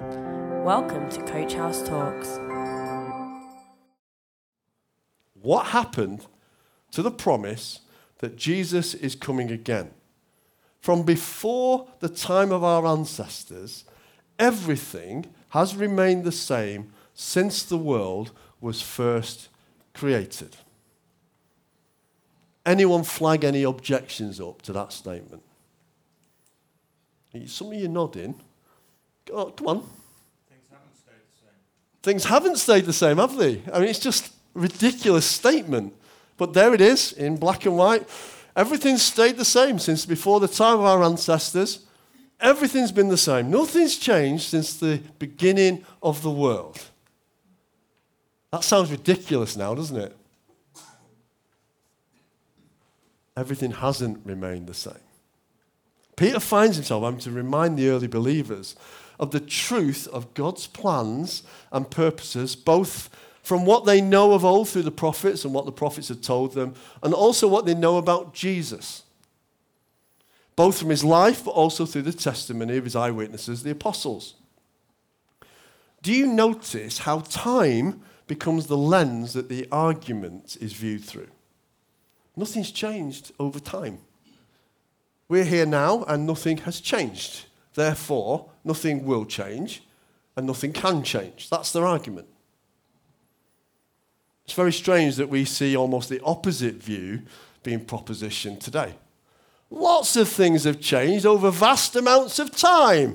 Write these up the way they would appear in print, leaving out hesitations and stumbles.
Welcome to Coach House Talks. What happened to the promise that Jesus is coming again? From before the time of our ancestors, everything has remained the same since the world was first created. Anyone flag any objections up to that statement? Some of you nodding. Oh, come on. Things haven't stayed the same. Things haven't stayed the same, have they? I mean, it's just a ridiculous statement. But there it is, in black and white. Everything's stayed the same since before the time of our ancestors. Everything's been the same. Nothing's changed since the beginning of the world. That sounds ridiculous now, doesn't it? Everything hasn't remained the same. Peter finds himself having to remind the early believers of the truth of God's plans and purposes, both from what they know of old through the prophets and what the prophets had told them, and also what they know about Jesus, both from his life, but also through the testimony of his eyewitnesses, the apostles. Do you notice how time becomes the lens that the argument is viewed through? Nothing's changed over time. We're here now and nothing has changed. Therefore, nothing will change and nothing can change. That's their argument. It's very strange that we see almost the opposite view being propositioned today. Lots of things have changed over vast amounts of time.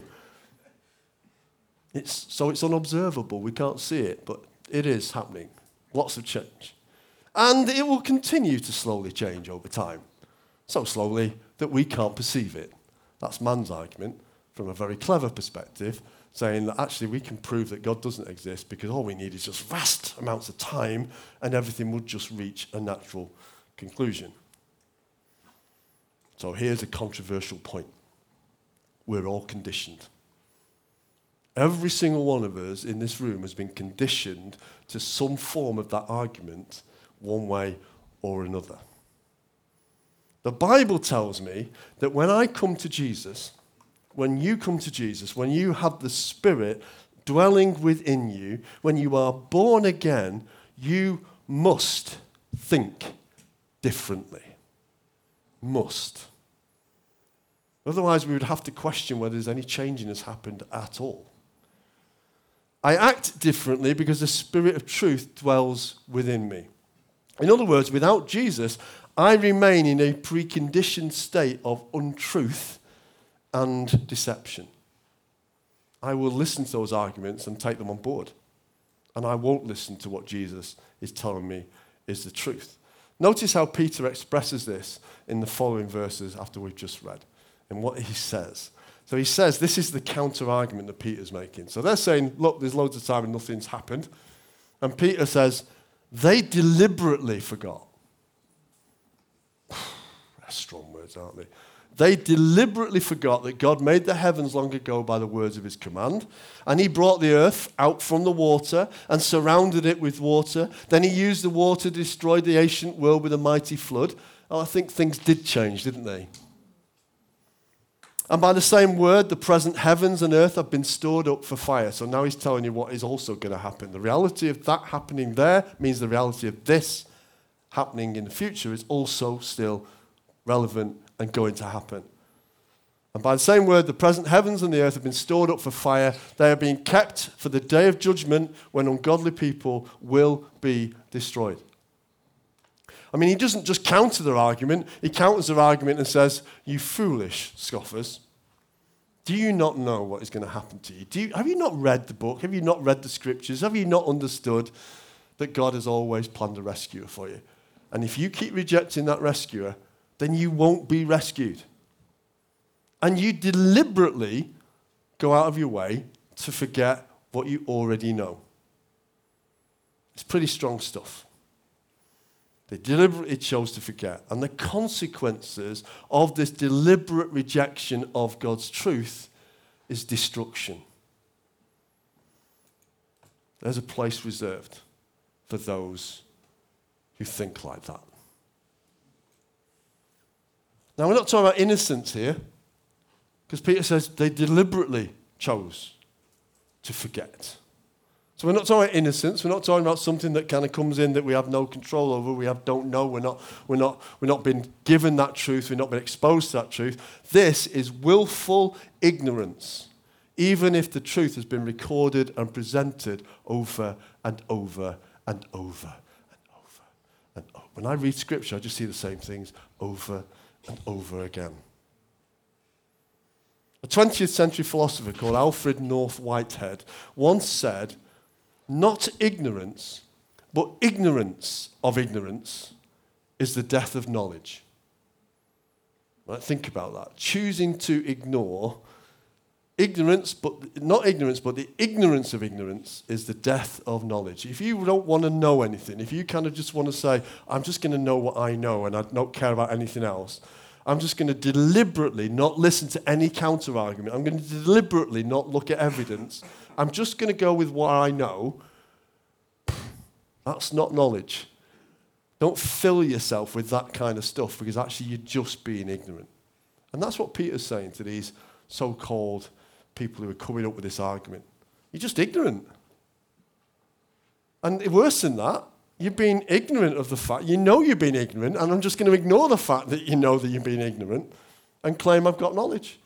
It's unobservable. We can't see it, but it is happening. Lots of change. And it will continue to slowly change over time. So slowly that we can't perceive it. That's man's argument from a very clever perspective, saying that actually we can prove that God doesn't exist because all we need is just vast amounts of time and everything will just reach a natural conclusion. So here's a controversial point. We're all conditioned. Every single one of us in this room has been conditioned to some form of that argument, one way or another. The Bible tells me that when I come to Jesus, when you come to Jesus, when you have the Spirit dwelling within you, when you are born again, you must think differently. Must. Otherwise, we would have to question whether there's any changing has happened at all. I act differently because the Spirit of truth dwells within me. In other words, without Jesus, I remain in a preconditioned state of untruth and deception. I will listen to those arguments and take them on board. And I won't listen to what Jesus is telling me is the truth. Notice how Peter expresses this in the following verses after we've just read, and what he says. So he says, this is the counter-argument that Peter's making. So they're saying, look, there's loads of time and nothing's happened. And Peter says, they deliberately forgot. They're strong words, aren't they? They deliberately forgot that God made the heavens long ago by the words of his command, and he brought the earth out from the water and surrounded it with water. Then he used the water to destroy the ancient world with a mighty flood. Oh, I think things did change, didn't they? And by the same word, the present heavens and earth have been stored up for fire. So now he's telling you what is also going to happen. The reality of that happening there means the reality of this happening in the future is also still relevant and going to happen. And by the same word, the present heavens and the earth have been stored up for fire. They are being kept for the day of judgment when ungodly people will be destroyed. I mean, he doesn't just counter their argument. He counters their argument and says, you foolish scoffers. Do you not know what is going to happen to you? Have you not read the book? Have you not read the scriptures? Have you not understood that God has always planned a rescuer for you? And if you keep rejecting that rescuer, then you won't be rescued. And you deliberately go out of your way to forget what you already know. It's pretty strong stuff. They deliberately chose to forget. And the consequences of this deliberate rejection of God's truth is destruction. There's a place reserved for those who think like that. Now, we're not talking about innocence here, because Peter says they deliberately chose to forget. So we're not talking about innocence. We're not talking about something that kind of comes in that we have no control over. Don't know. We're not been given that truth. We've not been exposed to that truth. This is willful ignorance, even if the truth has been recorded and presented over and over and over and over and over. When I read Scripture, I just see the same things over and over again. A 20th century philosopher called Alfred North Whitehead once said, "Not ignorance, but ignorance of ignorance is the death of knowledge." Right, think about that. Choosing to ignore ignorance, but not ignorance, but the ignorance of ignorance is the death of knowledge. If you don't want to know anything, if you kind of just want to say, "I'm just going to know what I know and I don't care about anything else," I'm just going to deliberately not listen to any counter-argument. I'm going to deliberately not look at evidence. I'm just going to go with what I know. That's not knowledge. Don't fill yourself with that kind of stuff because actually you're just being ignorant. And that's what Peter's saying to these so-called people who are coming up with this argument. You're just ignorant. And worse than that, you're being ignorant of the fact. You know you're being ignorant, and I'm just going to ignore the fact that you know that you're being ignorant and claim I've got knowledge.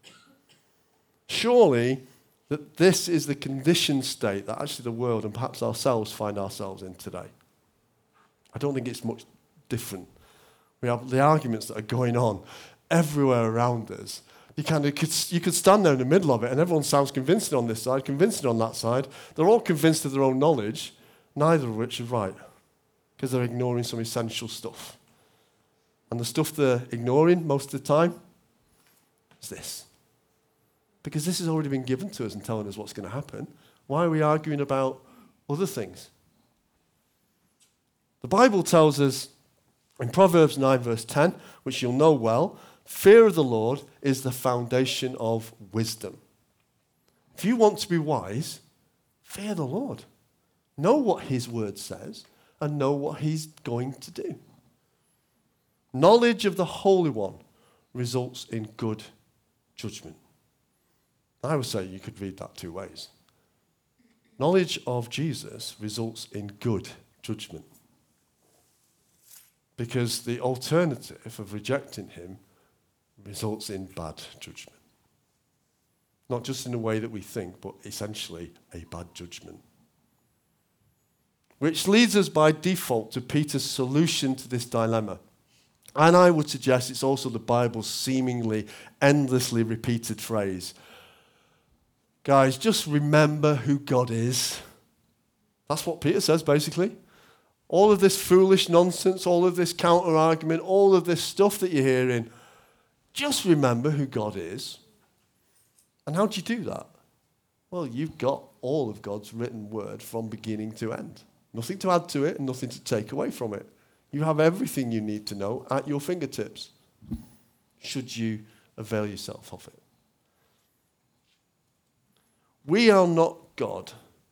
Surely that this is the conditioned state that actually the world and perhaps ourselves find ourselves in today. I don't think it's much different. We have the arguments that are going on everywhere around us. You could stand there in the middle of it and everyone sounds convincing on this side, convincing on that side. They're all convinced of their own knowledge, neither of which is right, because they're ignoring some essential stuff. And the stuff they're ignoring most of the time is this. Because this has already been given to us and telling us what's going to happen. Why are we arguing about other things? The Bible tells us in Proverbs 9 verse 10, which you'll know well, fear of the Lord is the foundation of wisdom. If you want to be wise, fear the Lord. Know what his word says and know what he's going to do. Knowledge of the Holy One results in good judgment. I would say you could read that two ways. Knowledge of Jesus results in good judgment. Because the alternative of rejecting him results in bad judgment. Not just in the way that we think, but essentially a bad judgment. Which leads us by default to Peter's solution to this dilemma. And I would suggest it's also the Bible's seemingly endlessly repeated phrase. Guys, just remember who God is. That's what Peter says, basically. All of this foolish nonsense, all of this counter-argument, all of this stuff that you're hearing, just remember who God is. And how do you do that? Well, you've got all of God's written word from beginning to end. Nothing to add to it and nothing to take away from it. You have everything you need to know at your fingertips, should you avail yourself of it. We are not God,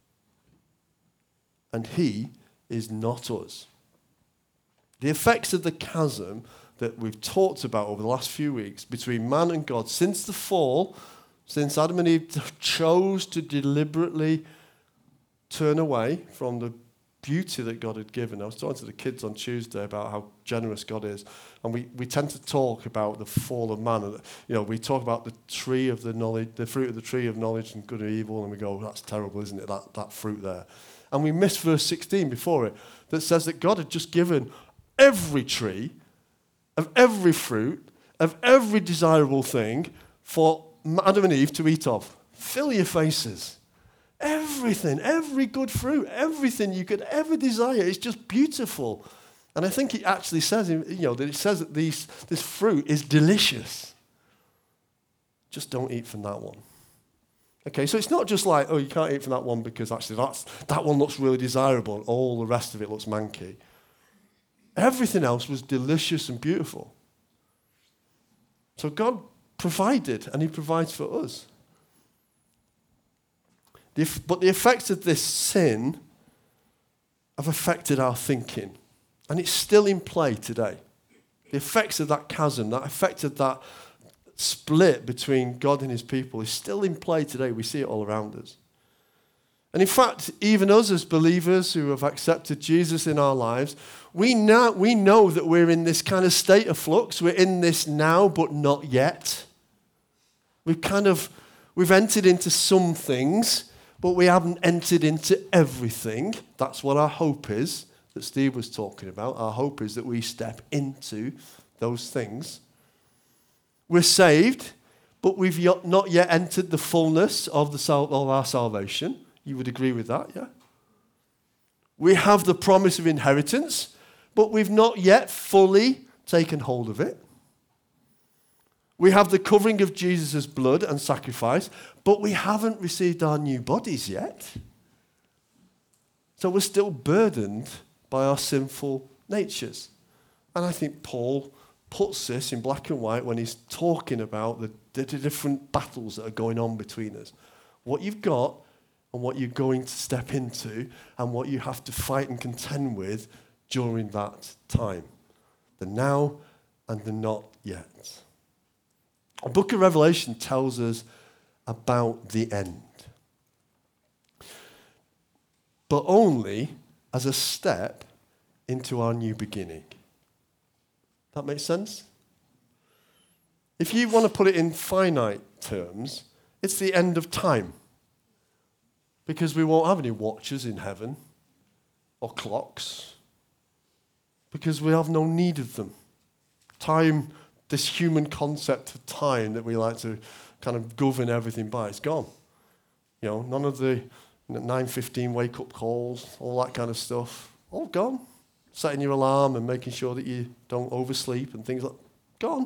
and he is not us. The effects of the chasm that we've talked about over the last few weeks between man and God since the fall, since Adam and Eve chose to deliberately turn away from the beauty that God had given. I was talking to the kids on Tuesday about how generous God is, and we tend to talk about the fall of man. You know, we talk about the tree of the knowledge, the fruit of the tree of knowledge and good and evil, and we go, that's terrible, isn't it? That fruit there, and we miss verse 16 before it that says that God had just given every tree of every fruit of every desirable thing for Adam and Eve to eat of. Fill your faces. Everything, every good fruit, everything you could ever desire is just beautiful. And I think it actually says, that it says that this fruit is delicious. Just don't eat from that one. Okay, so it's not just like, oh, you can't eat from that one because actually that one looks really desirable and all the rest of it looks manky. Everything else was delicious and beautiful. So God provided, and he provides for us. But the effects of this sin have affected our thinking. And it's still in play today. The effects of that chasm, that effect of that split between God and his people is still in play today. We see it all around us. And in fact, even us as believers who have accepted Jesus in our lives, we know that we're in this kind of state of flux. We're in this now, but not yet. We've entered into some things, but we haven't entered into everything. That's what our hope is, that Steve was talking about. Our hope is that we step into those things. We're saved, but we've not yet entered the fullness of our salvation. You would agree with that, yeah? We have the promise of inheritance, but we've not yet fully taken hold of it. We have the covering of Jesus' blood and sacrifice, but we haven't received our new bodies yet. So we're still burdened by our sinful natures. And I think Paul puts this in black and white when he's talking about the different battles that are going on between us. What you've got and what you're going to step into and what you have to fight and contend with during that time. The now and the not yet. The book of Revelation tells us about the end, but only as a step into our new beginning. That makes sense? If you want to put it in finite terms, it's the end of time. Because we won't have any watches in heaven or clocks. Because we have no need of them. Time, this human concept of time that we like to kind of govern everything by, it's gone. You know, none of the 9:15 wake-up calls, all that kind of stuff, all gone. Setting your alarm and making sure that you don't oversleep and things like that, gone.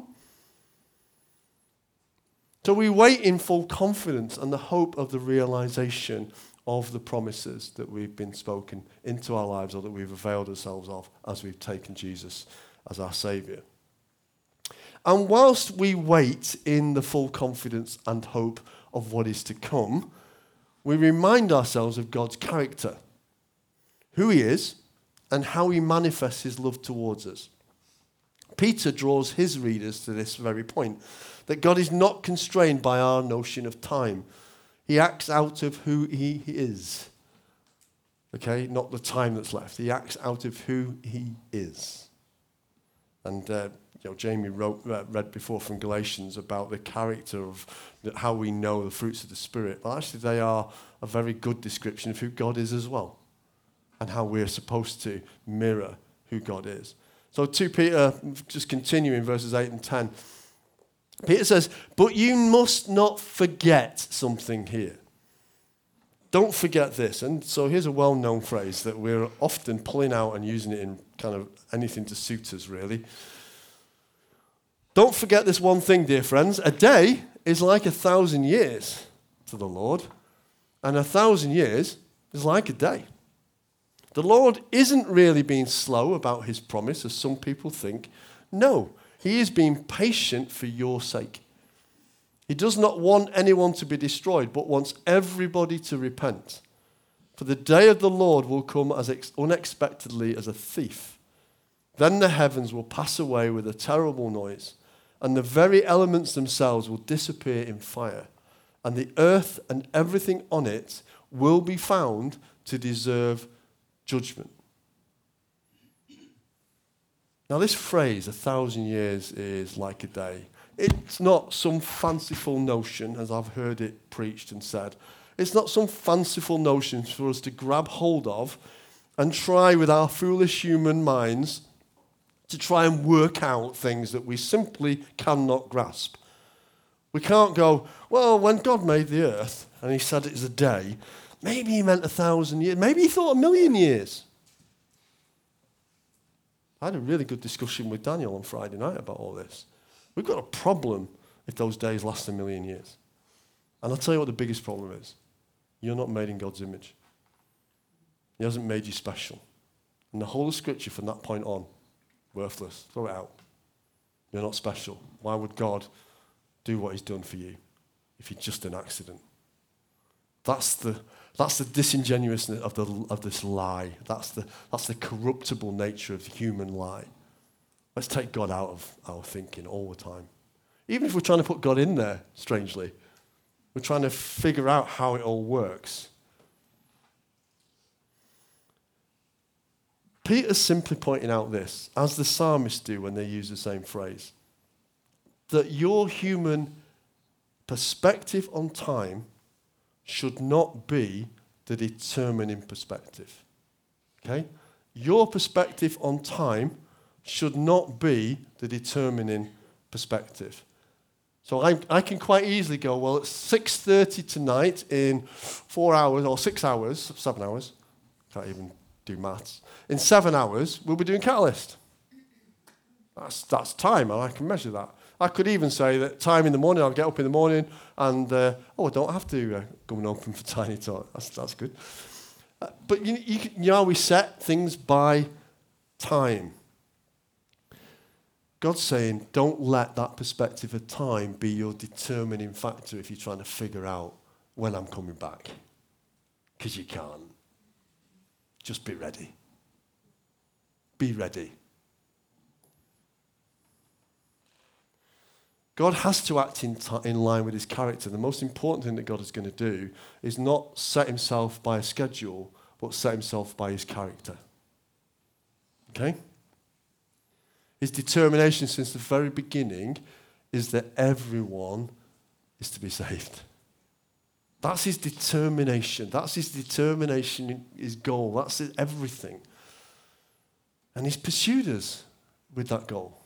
So we wait in full confidence and the hope of the realization of the promises that we've been spoken into our lives or that we've availed ourselves of as we've taken Jesus as our Saviour. And whilst we wait in the full confidence and hope of what is to come, we remind ourselves of God's character, who He is, and how He manifests His love towards us. Peter draws his readers to this very point, that God is not constrained by our notion of time. He acts out of who He is. Okay, not the time that's left. He acts out of who He is. And Jamie read before from Galatians about the character of how we know the fruits of the Spirit. Well, actually, they are a very good description of who God is as well, and how we're supposed to mirror who God is. So 2 Peter, just continuing verses 8 and 10, Peter says, but you must not forget something here. Don't forget this. And so here's a well-known phrase that we're often pulling out and using it in kind of anything to suit us, really. Don't forget this one thing, dear friends. A day is like 1,000 years to the Lord, and 1,000 years is like a day. The Lord isn't really being slow about His promise, as some people think. No, He is being patient for your sake. He does not want anyone to be destroyed, but wants everybody to repent. For the day of the Lord will come as unexpectedly as a thief. Then the heavens will pass away with a terrible noise, and the very elements themselves will disappear in fire, and the earth and everything on it will be found to deserve judgment. Now this phrase, 1,000 years is like a day. It's not some fanciful notion, as I've heard it preached and said. It's not some fanciful notion for us to grab hold of and try with our foolish human minds to try and work out things that we simply cannot grasp. We can't go, well, when God made the earth and He said it's a day, maybe He meant 1,000 years. Maybe He thought 1,000,000 years. I had a really good discussion with Daniel on Friday night about all this. We've got a problem if those days last 1,000,000 years. And I'll tell you what the biggest problem is. You're not made in God's image. He hasn't made you special. And the whole of Scripture from that point on, worthless. Throw it out. You're not special. Why would God do what He's done for you if you're just an accident? That's the disingenuousness of this lie. That's the corruptible nature of the human lie. Let's take God out of our thinking all the time. Even if we're trying to put God in there, strangely, we're trying to figure out how it all works. Peter's simply pointing out this, as the psalmists do when they use the same phrase, that your human perspective on time should not be the determining perspective. Okay? Your perspective on time should not be the determining perspective. So I can quite easily go, well, it's 6:30 tonight in 4 hours, or 6 hours, 7 hours, can't even do maths. In 7 hours, we'll be doing Catalyst. That's time, and I can measure that. I could even say that time in the morning, I'll get up in the morning, and, I don't have to go and open for Tiny Talk. That's good. But you know, we set things by time. God's saying, don't let that perspective of time be your determining factor if you're trying to figure out when I'm coming back. Because you can't. Just be ready. Be ready. God has to act in line with his character. The most important thing that God is going to do is not set himself by a schedule, but set himself by his character. Okay? His determination since the very beginning is that everyone is to be saved. That's his determination. That's his determination, his goal. That's everything. And he's pursued us with that goal.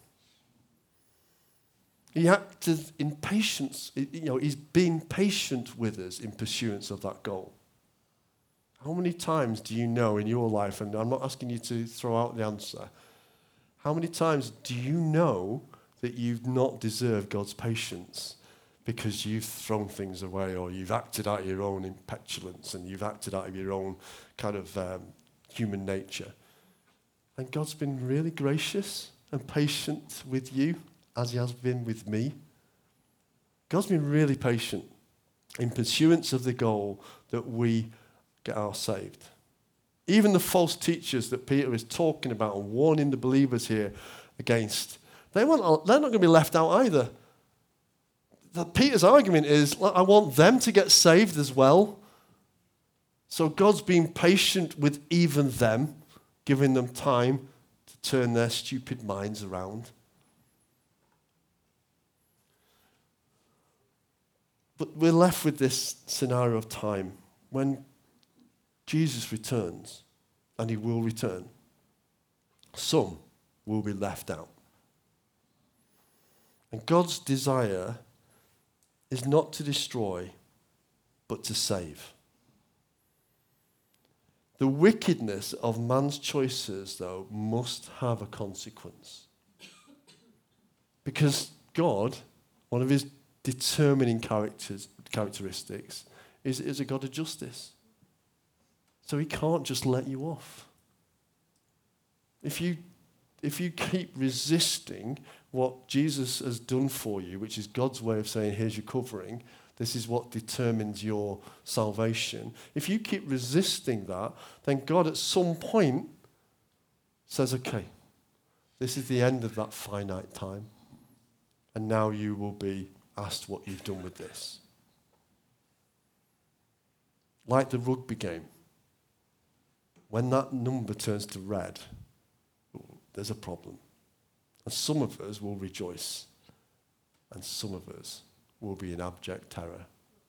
He acted in patience. He's been patient with us in pursuance of that goal. How many times do you know in your life, and I'm not asking you to throw out the answer, how many times do you know that you've not deserved God's patience because you've thrown things away, or you've acted out of your own petulance, and you've acted out of your own kind of human nature? And God's been really gracious and patient with you, as he has been with me. God's been really patient in pursuance of the goal that we get ourselves saved. Even the false teachers that Peter is talking about and warning the believers here against, they're not going to be left out either. Peter's argument is, I want them to get saved as well. So God's being patient with even them, giving them time to turn their stupid minds around. But we're left with this scenario of time when Jesus returns, and he will return. Some will be left out. And God's desire is not to destroy, but to save. The wickedness of man's choices, though, must have a consequence. Because God, one of his determining characteristics, is a God of justice. So he can't just let you off. If you keep resisting what Jesus has done for you, which is God's way of saying, here's your covering, this is what determines your salvation. If you keep resisting that, then God at some point says, okay, this is the end of that finite time, and now you will be asked what you've done with this. Like the rugby game. When that number turns to red, there's a problem. And some of us will rejoice, and some of us will be in abject terror.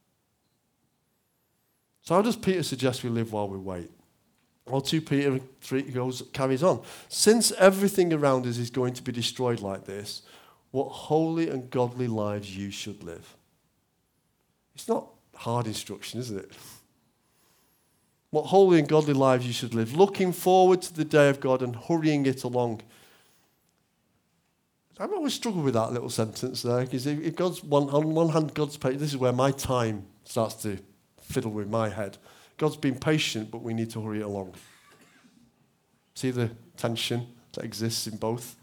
So how does Peter suggest we live while we wait? Well, 2 Peter 3 carries on. Since everything around us is going to be destroyed like this, what holy and godly lives you should live. It's not hard instruction, is it? What holy and godly lives you should live, looking forward to the day of God and hurrying it along. I've always struggled with that little sentence there, because if God's on one hand, God's patient. This is where my time starts to fiddle with my head. God's been patient, but we need to hurry it along. See the tension that exists in both?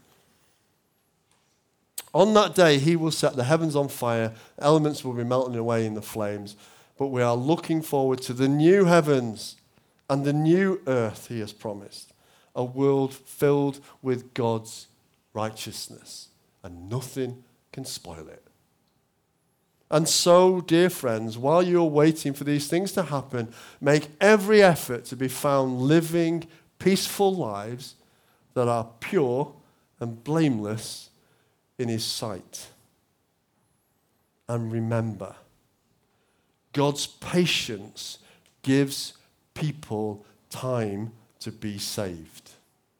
On that day, he will set the heavens on fire, elements will be melting away in the flames, but we are looking forward to the new heavens and the new earth he has promised, a world filled with God's righteousness, and nothing can spoil it. And so, dear friends, while you're waiting for these things to happen, make every effort to be found living peaceful lives that are pure and blameless in his sight. And remember, God's patience gives people time to be saved.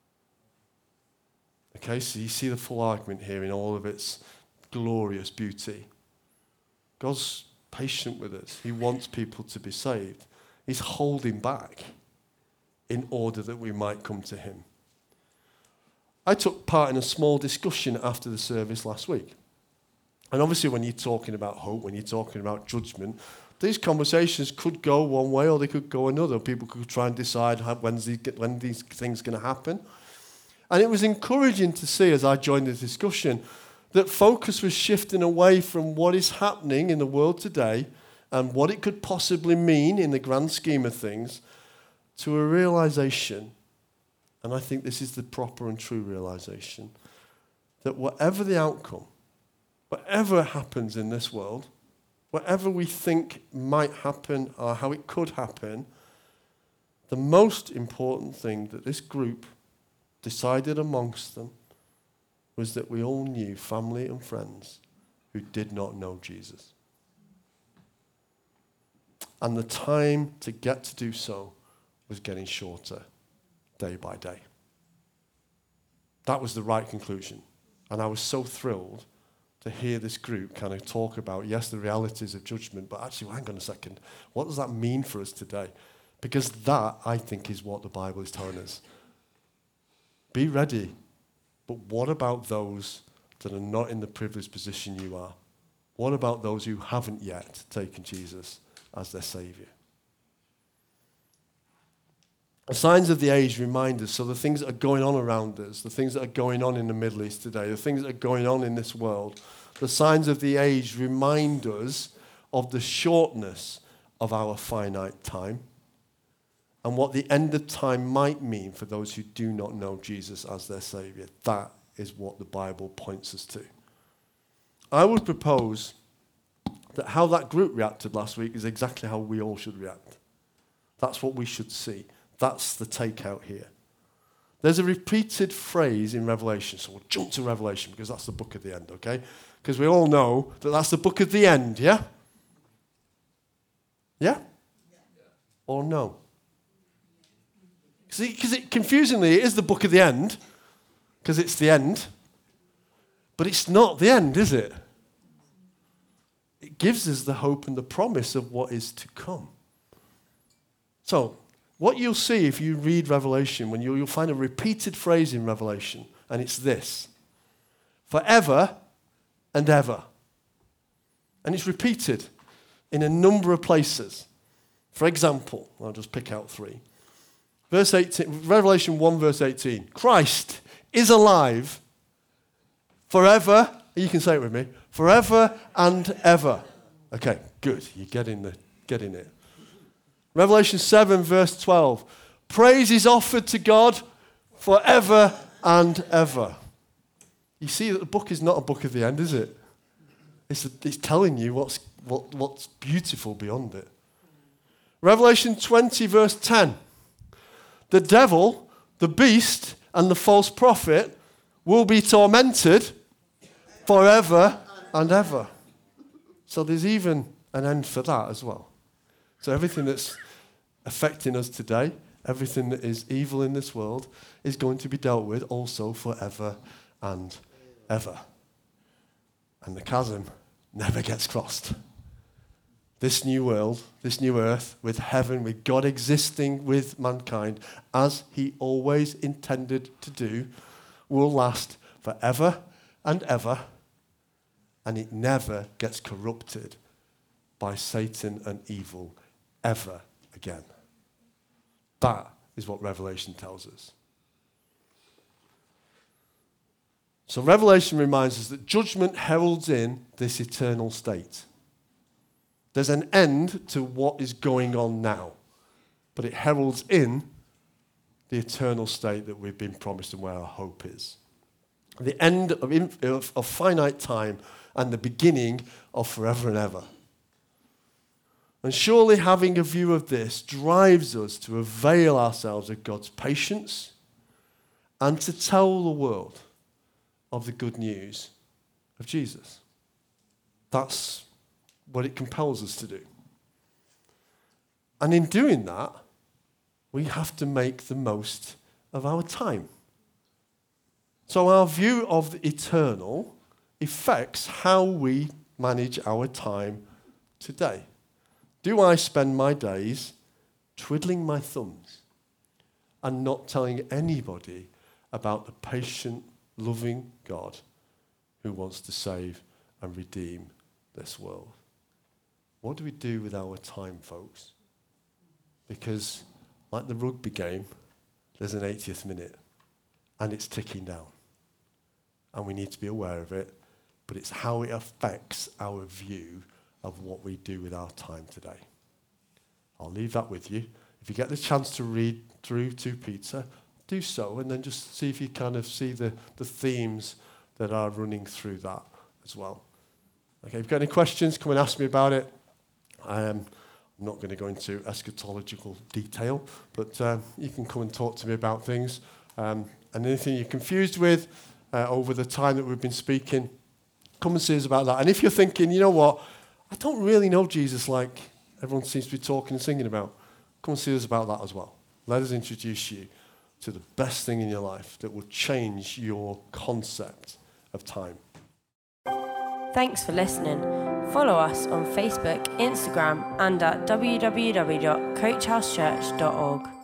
Okay, so you see the full argument here in all of its glorious beauty. God's patient with us. He wants people to be saved. He's holding back in order that we might come to him. I took part in a small discussion after the service last week. And obviously when you're talking about hope, when you're talking about judgment, these conversations could go one way or they could go another. People could try and decide when these things are going to happen. And it was encouraging to see as I joined the discussion that focus was shifting away from what is happening in the world today and what it could possibly mean in the grand scheme of things to a realization, and I think this is the proper and true realization, that whatever the outcome, whatever happens in this world, whatever we think might happen or how it could happen, the most important thing that this group decided amongst them was that we all knew family and friends who did not know Jesus. And the time to get to do so was getting shorter day by day. That was the right conclusion. And I was so thrilled to hear this group kind of talk about, yes, the realities of judgment, but actually, hang on a second, what does that mean for us today? Because that, I think, is what the Bible is telling us. Be ready, but what about those that are not in the privileged position you are? What about those who haven't yet taken Jesus as their Saviour? The signs of the age remind us, so the things that are going on around us, the things that are going on in the Middle East today, the things that are going on in this world, the signs of the age remind us of the shortness of our finite time and what the end of time might mean for those who do not know Jesus as their Saviour. That is what the Bible points us to. I would propose that how that group reacted last week is exactly how we all should react. That's what we should see. That's the takeout here. There's a repeated phrase in Revelation, so we'll jump to Revelation because that's the book of the end, okay? Because we all know that that's the book of the end, yeah? Yeah? Or no? See, because confusingly, it is the book of the end, because it's the end, but it's not the end, is it? It gives us the hope and the promise of what is to come. So, what you'll see if you read Revelation, when you'll find a repeated phrase in Revelation, and it's this: forever and ever. And it's repeated in a number of places. For example, I'll just pick out 3. Verse 18, Revelation 1, verse 18. Christ is alive forever, you can say it with me, forever and ever. Okay, good, you're getting it. Revelation 7, verse 12. Praise is offered to God forever and ever. You see that the book is not a book of the end, is it? It's telling you what's beautiful beyond it. Revelation 20, verse 10. The devil, the beast, and the false prophet will be tormented forever and ever. So there's even an end for that as well. So everything that's affecting us today, everything that is evil in this world, is going to be dealt with also forever and ever. And the chasm never gets crossed. This new world, this new earth, with heaven, with God existing with mankind, as he always intended to do, will last forever and ever, and it never gets corrupted by Satan and evil ever again. That is what Revelation tells us. So Revelation reminds us that judgment heralds in this eternal state. There's an end to what is going on now, but it heralds in the eternal state that we've been promised and where our hope is. The end of finite time and the beginning of forever and ever. And surely having a view of this drives us to avail ourselves of God's patience and to tell the world of the good news of Jesus. That's what it compels us to do. And in doing that, we have to make the most of our time. So our view of the eternal affects how we manage our time today. Do I spend my days twiddling my thumbs and not telling anybody about the patient, loving God who wants to save and redeem this world? What do we do with our time, folks? Because, like the rugby game, there's an 80th minute, and it's ticking down. And we need to be aware of it, but it's how it affects our view of what we do with our time today. I'll leave that with you. If you get the chance to read through 2 Peter, do so, and then just see if you kind of see the themes that are running through that as well. Okay, if you've got any questions, come and ask me about it. I'm not going to go into eschatological detail, but you can come and talk to me about things. And anything you're confused with over the time that we've been speaking, come and see us about that. And if you're thinking, you know what, I don't really know Jesus like everyone seems to be talking and singing about, come and see us about that as well. Let us introduce you to the best thing in your life that will change your concept of time. Thanks for listening. Follow us on Facebook, Instagram, and at www.coachhousechurch.org.